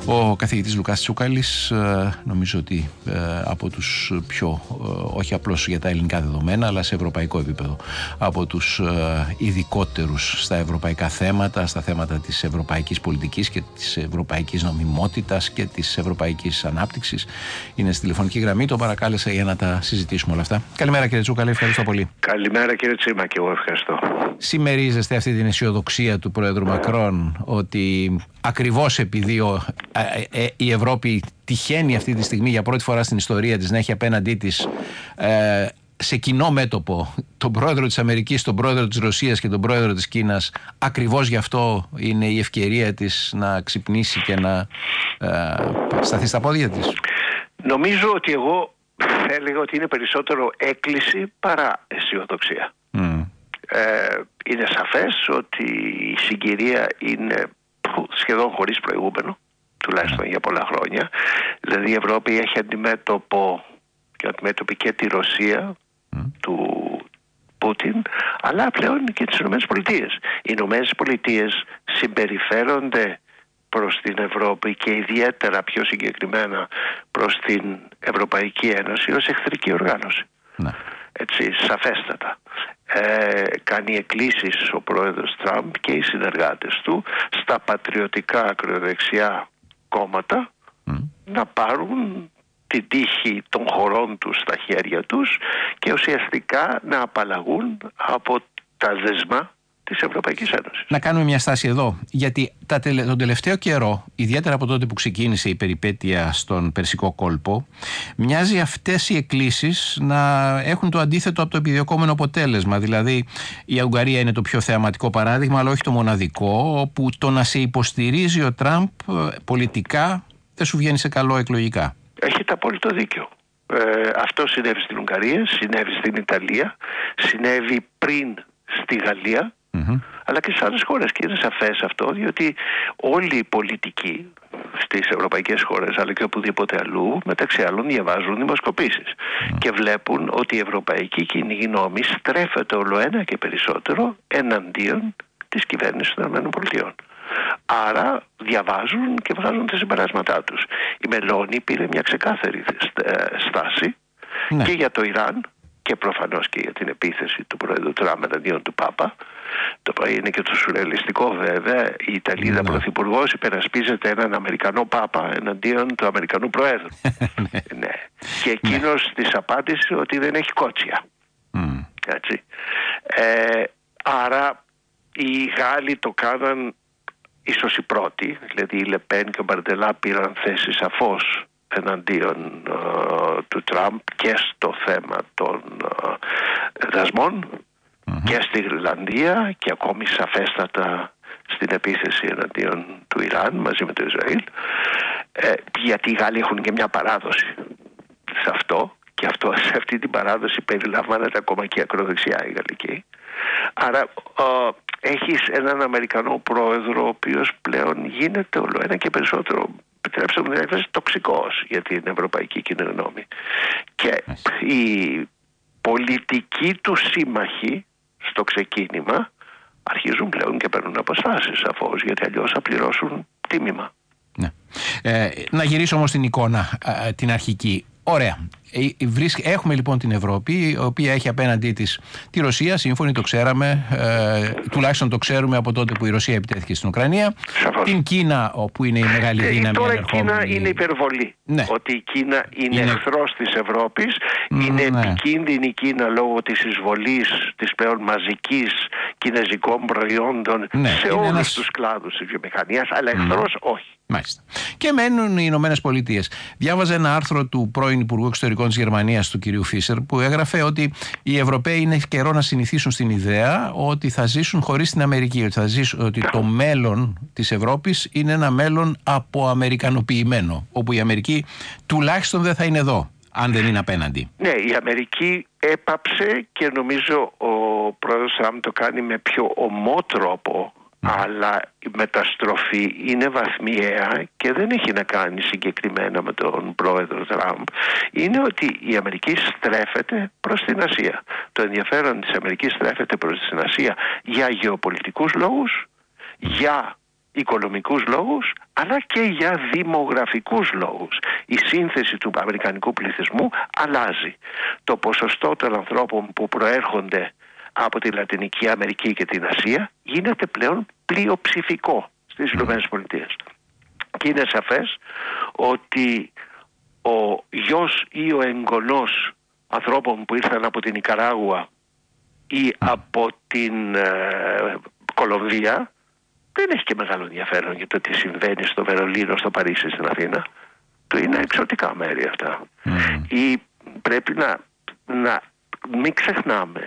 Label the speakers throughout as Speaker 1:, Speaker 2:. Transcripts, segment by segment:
Speaker 1: Ο καθηγητής Λουκάς Τσούκαλης, νομίζω ότι από τους πιο, όχι απλώς για τα ελληνικά δεδομένα, αλλά σε ευρωπαϊκό επίπεδο, από τους ειδικότερους στα ευρωπαϊκά θέματα, στα θέματα της ευρωπαϊκής πολιτικής και της ευρωπαϊκής νομιμότητας και της ευρωπαϊκής ανάπτυξης, είναι στη τηλεφωνική γραμμή. Το παρακάλεσα για να τα συζητήσουμε όλα αυτά. Καλημέρα κύριε Τσούκαλη, ευχαριστώ πολύ.
Speaker 2: Καλημέρα κύριε Τσίμα, και εγώ ευχαριστώ.
Speaker 1: Συμμερίζεστε αυτή την αισιοδοξία του Πρόεδρου Μακρόν ότι ακριβώς επειδή η Ευρώπη τυχαίνει αυτή τη στιγμή για πρώτη φορά στην ιστορία της να έχει απέναντί της σε κοινό μέτωπο τον Πρόεδρο της Αμερικής, τον Πρόεδρο της Ρωσίας και τον Πρόεδρο της Κίνας, ακριβώς γι' αυτό είναι η ευκαιρία της να ξυπνήσει και να σταθεί στα πόδια της?
Speaker 2: Νομίζω ότι εγώ θα έλεγα ότι είναι περισσότερο έκκληση παρά αισιοδοξία. Είναι σαφές ότι η συγκυρία είναι σχεδόν χωρίς προηγούμενο, τουλάχιστον για πολλά χρόνια. Δηλαδή η Ευρώπη έχει αντιμέτωπη και τη Ρωσία του Πούτιν, αλλά πλέον και τις Ηνωμένες Πολιτείες. Οι Ηνωμένες Πολιτείες συμπεριφέρονται προς την Ευρώπη και ιδιαίτερα πιο συγκεκριμένα προς την Ευρωπαϊκή Ένωση ως εχθρική οργάνωση. Έτσι, σαφέστατα. Κάνει εκκλήσεις ο πρόεδρος Τραμπ και οι συνεργάτες του στα πατριωτικά ακροδεξιά κόμματα να πάρουν την τύχη των χωρών τους στα χέρια τους και ουσιαστικά να απαλλαγούν από τα δεσμά της Ευρωπαϊκής Ένωσης.
Speaker 1: Να κάνουμε μια στάση εδώ, γιατί τον τελευταίο καιρό, ιδιαίτερα από τότε που ξεκίνησε η περιπέτεια στον Περσικό κόλπο, μοιάζει αυτές οι εκκλήσεις να έχουν το αντίθετο από το επιδιωκόμενο αποτέλεσμα. Δηλαδή η Ουγγαρία είναι το πιο θεαματικό παράδειγμα, αλλά όχι το μοναδικό, όπου το να σε υποστηρίζει ο Τραμπ πολιτικά δεν σου βγαίνει σε καλό εκλογικά.
Speaker 2: Έχετε απόλυτο δίκιο. Αυτό συνέβη στην Ουγγαρία, συνέβη στην Ιταλία, συνέβη πριν στη Γαλλία, αλλά και σε άλλες χώρες, και είναι σαφές αυτό, διότι όλοι οι πολιτικοί στις ευρωπαϊκές χώρες, αλλά και οπουδήποτε αλλού, μεταξύ άλλων διαβάζουν δημοσκοπήσεις και βλέπουν ότι η ευρωπαϊκή κοινή γνώμη στρέφεται ολοένα και περισσότερο εναντίον της κυβέρνησης των ΗΠΑ. Άρα διαβάζουν και βγάζουν τα συμπεράσματά τους. Η Μελώνη πήρε μια ξεκάθαρη στάση και για το Ιράν και προφανώς και για την επίθεση του Πρόεδρου Τραμπ εναντίον του Πάπα. Το είναι και το σουρεαλιστικό βέβαια. Η Ιταλίδα πρωθυπουργός υπερασπίζεται έναν Αμερικανό Πάπα εναντίον του Αμερικανού Προέδρου. Και εκείνος της απάντησε ότι δεν έχει κότσια. Έτσι. Άρα οι Γάλλοι το κάναν ίσως οι πρώτοι, δηλαδή η Λεπέν και ο Μπαρντελά πήραν θέση σαφώς εναντίον του Τραμπ και στο θέμα των δασμών και στη Γρυλανδία και ακόμη σαφέστατα στην επίθεση εναντίον του Ιράν μαζί με το Ισραήλ, γιατί οι Γάλλοι έχουν και μια παράδοση σε αυτό, και σε αυτή την παράδοση περιλαμβάνεται ακόμα και η ακροδεξιά η γαλλική. Άρα έχεις έναν Αμερικανό πρόεδρο ο οποίος πλέον γίνεται όλο ένα και περισσότερο, επιτρέψτε μου την έκφραση, τοξικός για την ευρωπαϊκή κοινή γνώμη. Και οι πολιτικοί του σύμμαχοι στο ξεκίνημα αρχίζουν πλέον και παίρνουν αποστάσεις σαφώς, γιατί αλλιώς θα πληρώσουν τίμημα.
Speaker 1: Να γυρίσω όμως στην εικόνα την αρχική. Ωραία. Έχουμε λοιπόν την Ευρώπη, η οποία έχει απέναντί της τη Ρωσία, σύμφωνοι, το ξέραμε, τουλάχιστον το ξέρουμε από τότε που η Ρωσία επιτέθηκε στην Ουκρανία.
Speaker 2: Σαφώς.
Speaker 1: Την Κίνα, όπου είναι η μεγάλη δύναμη.
Speaker 2: Τώρα η Κίνα είναι υπερβολή. Ότι η Κίνα είναι εχθρός της Ευρώπης, είναι επικίνδυνη η Κίνα λόγω της εισβολής της πλέον μαζικής κινέζικων προϊόντων σε όλους τους κλάδους της βιομηχανίας, αλλά εχθρός όχι.
Speaker 1: Μάλιστα. Και μένουν οι Ηνωμένες Πολιτείες. Διάβαζα ένα άρθρο του πρώην Υπουργού Εξωτερικών της Γερμανίας, του κυρίου Φίσερ, που έγραφε ότι οι Ευρωπαίοι είναι καιρό να συνηθίσουν στην ιδέα ότι θα ζήσουν χωρίς την Αμερική, ότι το μέλλον της Ευρώπης είναι ένα μέλλον αποαμερικανοποιημένο, όπου η Αμερική τουλάχιστον δεν θα είναι εδώ, αν δεν είναι απέναντι.
Speaker 2: Ναι, η Αμερική έπαψε, και νομίζω ο πρόεδρος Τραμπ το κάνει με πιο ομό τρόπο, αλλά η μεταστροφή είναι βαθμιαία και δεν έχει να κάνει συγκεκριμένα με τον πρόεδρο Τραμπ. Είναι ότι η Αμερική στρέφεται προς την Ασία. Το ενδιαφέρον της Αμερικής στρέφεται προς την Ασία για γεωπολιτικούς λόγους, για οικονομικούς λόγους, αλλά και για δημογραφικούς λόγους. Η σύνθεση του αμερικανικού πληθυσμού αλλάζει. Το ποσοστό των ανθρώπων που προέρχονται από τη Λατινική Αμερική και την Ασία γίνεται πλέον πλειοψηφικό στις ΗΠΑ. Και είναι σαφές ότι ο γιος ή ο εγγονός ανθρώπων που ήρθαν από την Νικαράγουα ή από την Κολομβία δεν έχει και μεγάλο ενδιαφέρον για το τι συμβαίνει στο Βερολίνο, στο Παρίσι, στην Αθήνα. Το είναι εξωτικά μέρη αυτά. Ή πρέπει να μην ξεχνάμε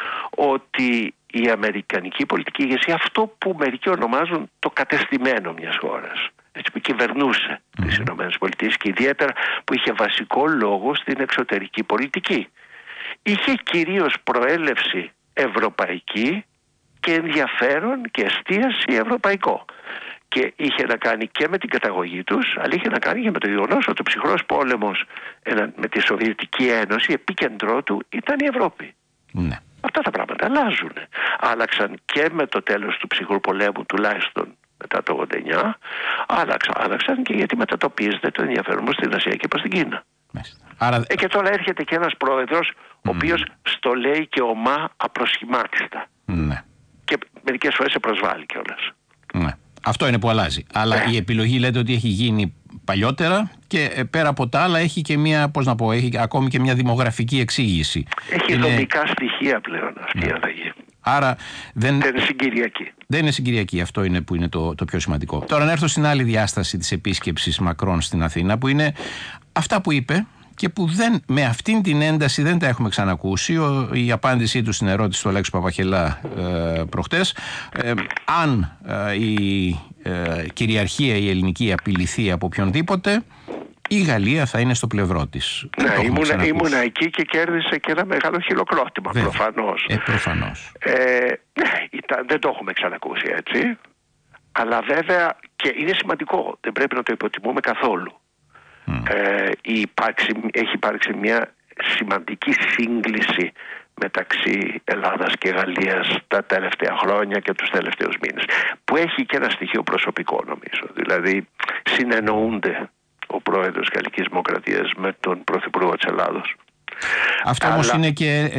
Speaker 2: ότι η αμερικανική πολιτική ηγεσία, αυτό που μερικοί ονομάζουν το κατεστημένο μιας χώρας, έτσι, που κυβερνούσε τις ΗΠΑ και ιδιαίτερα που είχε βασικό λόγο στην εξωτερική πολιτική, είχε κυρίως προέλευση ευρωπαϊκή και ενδιαφέρον και εστίαση ευρωπαϊκό. Και είχε να κάνει και με την καταγωγή τους, αλλά είχε να κάνει και με το γεγονός ότι ο ψυχρός πόλεμος με τη Σοβιετική Ένωση, επίκεντρό του ήταν η Ευρώπη.
Speaker 1: Ναι.
Speaker 2: Αυτά τα πράγματα αλλάζουν. Άλλαξαν και με το τέλος του ψυχρού πολέμου, τουλάχιστον μετά το 89, άλλαξαν και γιατί μετατοπίζεται το ενδιαφέρον μας στην Ασία και προς την Κίνα. Άρα... Και τώρα έρχεται και ένας πρόεδρος, ο οποίος στο λέει και ομά απροσχημάτιστα.
Speaker 1: Ναι.
Speaker 2: Και μερικές φορές σε προσβάλλει κιόλας.
Speaker 1: Ναι. Αυτό είναι που αλλάζει. Αλλά η επιλογή λέτε ότι έχει γίνει παλιότερα και πέρα από τα άλλα έχει και μια, έχει ακόμη και μια δημογραφική εξήγηση.
Speaker 2: Έχει δομικά στοιχεία πλέον αυτή η αλλαγή.
Speaker 1: Άρα δεν
Speaker 2: είναι συγκυριακή.
Speaker 1: Δεν είναι συγκυριακή, αυτό είναι που είναι το πιο σημαντικό. Τώρα να έρθω στην άλλη διάσταση της επίσκεψης Μακρόν στην Αθήνα, που είναι αυτά που είπε και που με αυτήν την ένταση δεν τα έχουμε ξανακούσει. Η απάντησή του στην ερώτηση του Αλέξου Παπαχελά προχτές, αν η κυριαρχία η ελληνική απειληθεί από οποιονδήποτε, η Γαλλία θα είναι στο πλευρό της.
Speaker 2: Ναι, ήμουνα εκεί και κέρδισε και ένα μεγάλο χειροκρότημα, προφανώς.
Speaker 1: Προφανώς.
Speaker 2: Δεν το έχουμε ξανακούσει έτσι. Αλλά βέβαια και είναι σημαντικό, δεν πρέπει να το υποτιμούμε καθόλου. Έχει υπάρξει μια σημαντική σύγκληση μεταξύ Ελλάδας και Γαλλίας τα τελευταία χρόνια και τους τελευταίους μήνες, που έχει και ένα στοιχείο προσωπικό νομίζω. Δηλαδή συνεννοούνται ο πρόεδρος της Γαλλικής Δημοκρατίας με τον πρωθυπουργό της Ελλάδος.
Speaker 1: Αυτό όμως είναι και,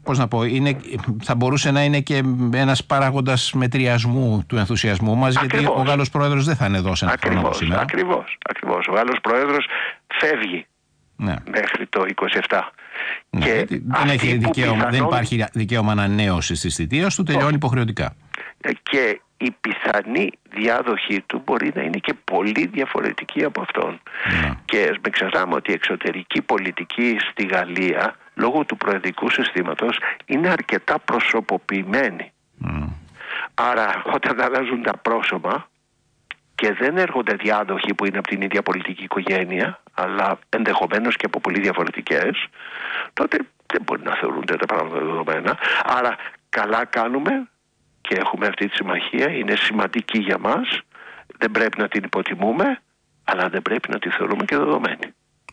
Speaker 1: θα μπορούσε να είναι και ένας παράγοντας μετριασμού του ενθουσιασμού μας, γιατί ο Γάλλος πρόεδρος δεν θα είναι εδώ σε ένα χρόνο σήμερα.
Speaker 2: Ακριβώς. Ο Γάλλος πρόεδρος φεύγει μέχρι το 27.
Speaker 1: Και δεν υπάρχει δικαίωμα ανανέωσης της θητείας του, τελειώνει υποχρεωτικά.
Speaker 2: Και η πιθανή διάδοχή του μπορεί να είναι και πολύ διαφορετική από αυτόν. Και μην ξεχνάμε ότι η εξωτερική πολιτική στη Γαλλία, λόγω του προεδρικού συστήματος, είναι αρκετά προσωποποιημένη. Άρα όταν αλλάζουν τα πρόσωπα και δεν έρχονται διάδοχοι που είναι από την ίδια πολιτική οικογένεια, αλλά ενδεχομένως και από πολύ διαφορετικές, τότε δεν μπορεί να θεωρούνται τα πράγματα δεδομένα. Άρα καλά κάνουμε και έχουμε αυτή τη συμμαχία, είναι σημαντική για μας, δεν πρέπει να την υποτιμούμε, αλλά δεν πρέπει να τη θεωρούμε και δεδομένη.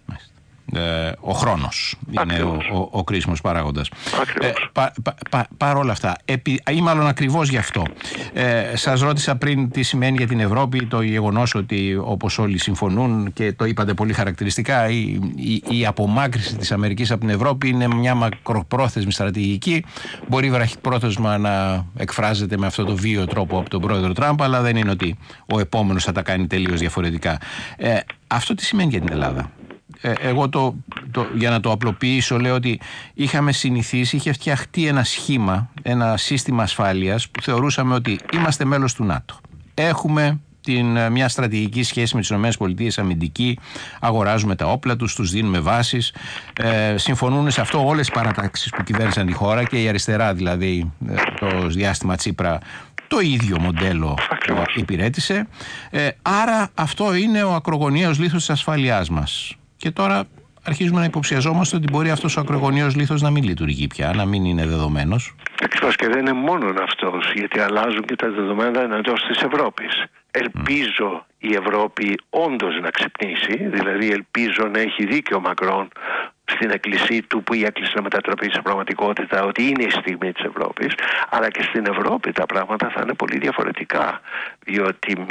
Speaker 1: Ο χρόνος είναι ο κρίσιμος παράγοντας. Παρ' όλα αυτά, ή μάλλον ακριβώς γι' αυτό, σας ρώτησα πριν τι σημαίνει για την Ευρώπη το γεγονός ότι, όπως όλοι συμφωνούν και το είπατε πολύ χαρακτηριστικά, η απομάκρυνση της Αμερικής από την Ευρώπη είναι μια μακροπρόθεσμη στρατηγική. Μπορεί βραχυπρόθεσμα να εκφράζεται με αυτό το βίαιο τρόπο από τον πρόεδρο Τραμπ, αλλά δεν είναι ότι ο επόμενος θα τα κάνει τελείως διαφορετικά. Αυτό τι σημαίνει για την Ελλάδα? Εγώ για να το απλοποιήσω λέω ότι είχαμε συνηθίσει, είχε φτιαχτεί ένα σχήμα, ένα σύστημα ασφάλειας που θεωρούσαμε ότι είμαστε μέλος του ΝΑΤΟ. Έχουμε μια στρατηγική σχέση με τις ΗΠΑ αμυντική, αγοράζουμε τα όπλα τους, τους δίνουμε βάσεις, συμφωνούν σε αυτό όλες οι παρατάξεις που κυβέρνησαν τη χώρα και η αριστερά, δηλαδή το διάστημα Τσίπρα το ίδιο μοντέλο υπηρέτησε. Άρα αυτό είναι ο ακρογωνιαίος λίθος της ασφαλείας μας. Και τώρα αρχίζουμε να υποψιαζόμαστε ότι μπορεί αυτός ο ακρογωνιαίος λίθος να μην λειτουργεί πια, να μην είναι δεδομένος.
Speaker 2: Ακριβώς, και δεν είναι μόνο αυτός, γιατί αλλάζουν και τα δεδομένα εντός της Ευρώπης. Ελπίζω η Ευρώπη όντως να ξυπνήσει, δηλαδή ελπίζω να έχει δίκιο ο Μακρόν στην εκκλησία του, που η έκκληση να μετατραπεί σε πραγματικότητα, ότι είναι η στιγμή της Ευρώπης, αλλά και στην Ευρώπη τα πράγματα θα είναι πολύ διαφορετικά, διότι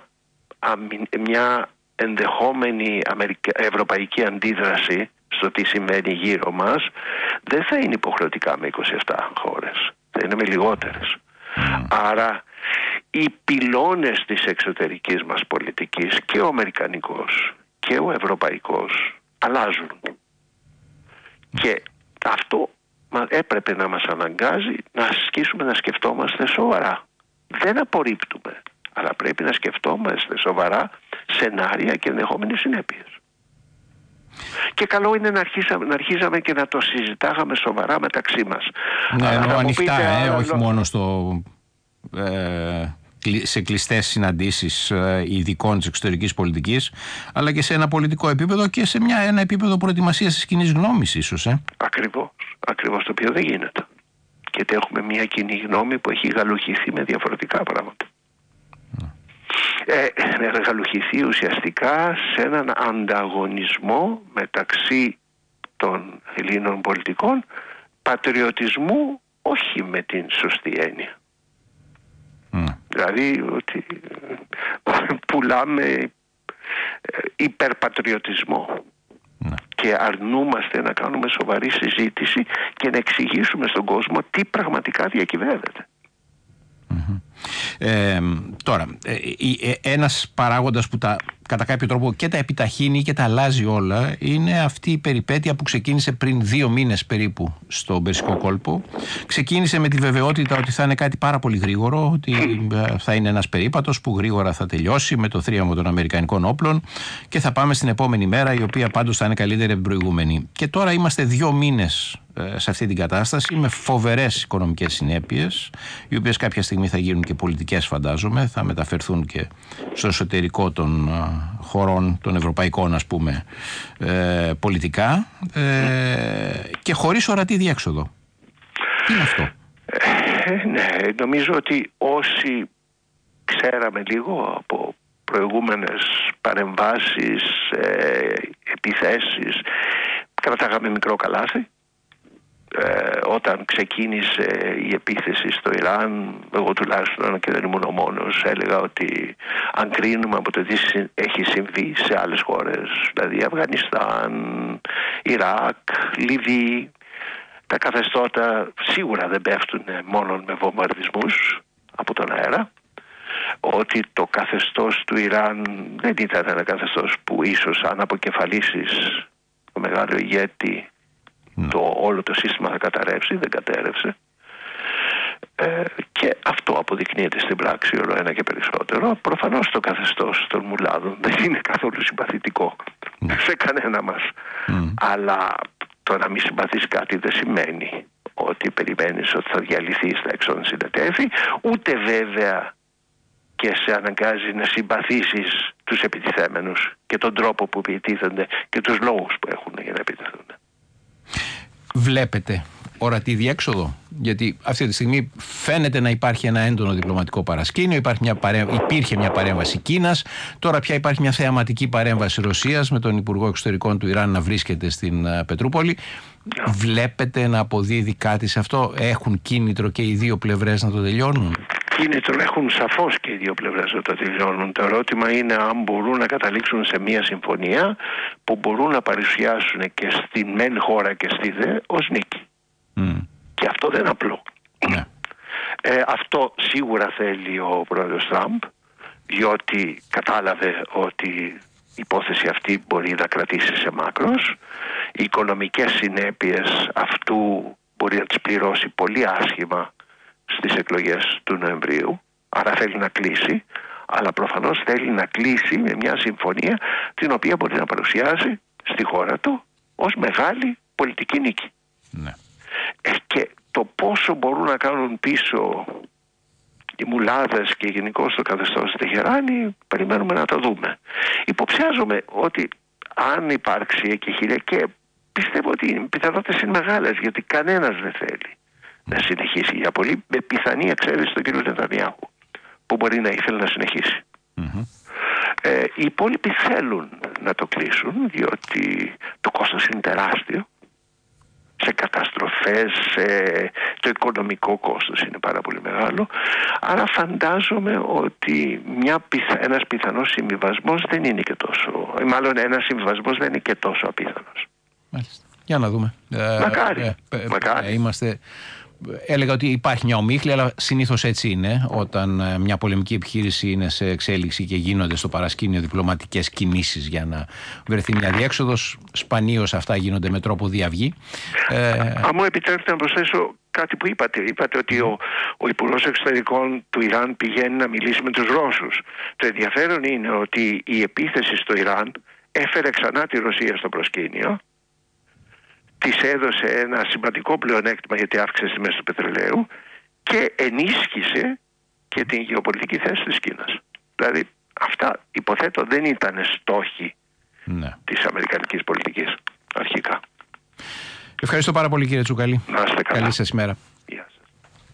Speaker 2: μια ενδεχόμενη ευρωπαϊκή αντίδραση στο τι συμβαίνει γύρω μας δεν θα είναι υποχρεωτικά με 27 χώρες, θα είναι με λιγότερες. Άρα οι πυλώνες της εξωτερικής μας πολιτικής, και ο αμερικανικός και ο ευρωπαϊκός, αλλάζουν. Και αυτό έπρεπε να μας αναγκάζει να ασκήσουμε να σκεφτόμαστε σοβαρά. Δεν απορρίπτουμε, αλλά πρέπει να σκεφτόμαστε σοβαρά σενάρια και ενδεχόμενες συνέπειες. Και καλό είναι να αρχίζαμε και να το συζητάγαμε σοβαρά μεταξύ μας.
Speaker 1: Ναι, ανοιχτά, όχι μόνο σε κλειστές συναντήσεις ειδικών της εξωτερικής πολιτικής, αλλά και σε ένα πολιτικό επίπεδο και σε ένα επίπεδο προετοιμασίας της κοινής γνώμης ίσως.
Speaker 2: Ακριβώς, το οποίο δεν γίνεται. Γιατί έχουμε μια κοινή γνώμη που έχει γαλουχηθεί με διαφορετικά πράγματα. Γαλουχηθεί ουσιαστικά σε έναν ανταγωνισμό μεταξύ των Ελλήνων πολιτικών, πατριωτισμού όχι με την σωστή έννοια. Δηλαδή ότι πουλάμε υπερπατριωτισμό και αρνούμαστε να κάνουμε σοβαρή συζήτηση και να εξηγήσουμε στον κόσμο τι πραγματικά διακυβεύεται.
Speaker 1: Τώρα, ένας παράγοντας που κατά κάποιο τρόπο και τα επιταχύνει και τα αλλάζει όλα είναι αυτή η περιπέτεια που ξεκίνησε πριν 2 μήνες περίπου στον Περσικό κόλπο. Ξεκίνησε με τη βεβαιότητα ότι θα είναι κάτι πάρα πολύ γρήγορο, ότι θα είναι ένας περίπατος που γρήγορα θα τελειώσει με το θρίαμβο των αμερικανικών όπλων και θα πάμε στην επόμενη μέρα, η οποία πάντως θα είναι καλύτερη από την προηγούμενη. Και τώρα είμαστε 2 μήνες σε αυτή την κατάσταση με φοβερές οικονομικές συνέπειες, οι οποίες κάποια στιγμή θα γίνουν και πολιτικές, φαντάζομαι, θα μεταφερθούν και στο εσωτερικό των χωρών των ευρωπαϊκών, ας πούμε, πολιτικά, και χωρίς ορατή διέξοδο. Τι είναι αυτό?
Speaker 2: Ναι, νομίζω ότι όσοι ξέραμε λίγο από προηγούμενες παρεμβάσεις, επιθέσεις, κρατάγαμε μικρό καλάθι. Όταν ξεκίνησε η επίθεση στο Ιράν, εγώ τουλάχιστον, και δεν ήμουν ο μόνος, έλεγα ότι αν κρίνουμε από το τι έχει συμβεί σε άλλες χώρες, δηλαδή Αφγανιστάν, Ιράκ, Λιβύη, τα καθεστώτα σίγουρα δεν πέφτουν μόνο με βομβαρδισμούς από τον αέρα, ότι το καθεστώς του Ιράν δεν ήταν ένα καθεστώς που ίσως αν αποκεφαλίσεις το μεγάλο ηγέτη όλο το σύστημα θα καταρρεύσει, δεν κατέρευσε. Και αυτό αποδεικνύεται στην πράξη όλο ένα και περισσότερο. Προφανώς το καθεστώς των μουλάδων δεν είναι καθόλου συμπαθητικό σε κανένα μας. Αλλά το να μην συμπαθείς κάτι δεν σημαίνει ότι περιμένεις ότι θα διαλυθείς τα έξω να συνετεύει, ούτε βέβαια και σε αναγκάζει να συμπαθήσεις τους επιτιθέμενους και τον τρόπο που επιτίθενται και τους λόγους που έχουν για να επιτεθούν.
Speaker 1: Βλέπετε ορατή διέξοδο? Γιατί αυτή τη στιγμή φαίνεται να υπάρχει ένα έντονο διπλωματικό παρασκήνιο, υπήρχε μια παρέμβαση Κίνας, τώρα πια υπάρχει μια θεαματική παρέμβαση Ρωσίας με τον Υπουργό Εξωτερικών του Ιράν να βρίσκεται στην Πετρούπολη. Βλέπετε να αποδίδει κάτι σε αυτό? Έχουν κίνητρο και οι δύο πλευρές να το τελειώνουν?
Speaker 2: Κίνητρο έχουν σαφώς και οι δύο πλευρές να το τελειώνουν. Το ερώτημα είναι αν μπορούν να καταλήξουν σε μια συμφωνία που μπορούν να παρουσιάσουν και στη μεν χώρα και στη δε ως νίκη. Και αυτό δεν είναι απλό. Αυτό σίγουρα θέλει ο πρόεδρος Τραμπ, διότι κατάλαβε ότι η υπόθεση αυτή μπορεί να κρατήσει σε μάκρος. Οι οικονομικές συνέπειες αυτού μπορεί να τις πληρώσει πολύ άσχημα στις εκλογές του Νοεμβρίου, άρα θέλει να κλείσει, αλλά προφανώς θέλει να κλείσει με μια συμφωνία την οποία μπορεί να παρουσιάσει στη χώρα του ως μεγάλη πολιτική νίκη. Και το πόσο μπορούν να κάνουν πίσω οι μουλάδες και γενικώς το καθεστώς στη Τεχεράνη, περιμένουμε να το δούμε. Υποψιάζομαι ότι αν υπάρξει εκεχηρία, και πιστεύω ότι οι πιθανότητες είναι μεγάλες, γιατί κανένας δεν θέλει να συνεχίσει, για πολύ με πιθανή εξαίρεση τον κύριο Νετανιάχου, που μπορεί να ήθελε να συνεχίσει. Οι υπόλοιποι θέλουν να το κλείσουν, διότι το κόστος είναι τεράστιο. Σε καταστροφές, το οικονομικό κόστος είναι πάρα πολύ μεγάλο. Άρα φαντάζομαι ότι ένας πιθανός συμβιβασμός δεν είναι και τόσο, μάλλον ένας συμβιβασμός δεν είναι και τόσο απίθανος.
Speaker 1: Μάλιστα. Για να δούμε.
Speaker 2: Μακάρι.
Speaker 1: Έλεγα ότι υπάρχει μια ομίχλη, αλλά συνήθως έτσι είναι. Όταν μια πολεμική επιχείρηση είναι σε εξέλιξη και γίνονται στο παρασκήνιο διπλωματικές κινήσεις για να βρεθεί μια διέξοδος, σπανίως αυτά γίνονται με τρόπο διαυγή.
Speaker 2: Αν μου επιτρέπετε να προσθέσω κάτι που είπατε. Είπατε ότι ο Υπουργός Εξωτερικών του Ιράν πηγαίνει να μιλήσει με τους Ρώσους. Το ενδιαφέρον είναι ότι η επίθεση στο Ιράν έφερε ξανά τη Ρωσία στο προσκήνιο. Της έδωσε ένα σημαντικό πλεονέκτημα γιατί αύξησε τις τιμές του πετρελαίου και ενίσχυσε και την γεωπολιτική θέση της Κίνας. Δηλαδή αυτά υποθέτω δεν ήταν στόχοι της αμερικανικής πολιτικής αρχικά.
Speaker 1: Ευχαριστώ πάρα πολύ κύριε Τσουκαλή.
Speaker 2: Να είστε καλά.
Speaker 1: Καλή σας ημέρα.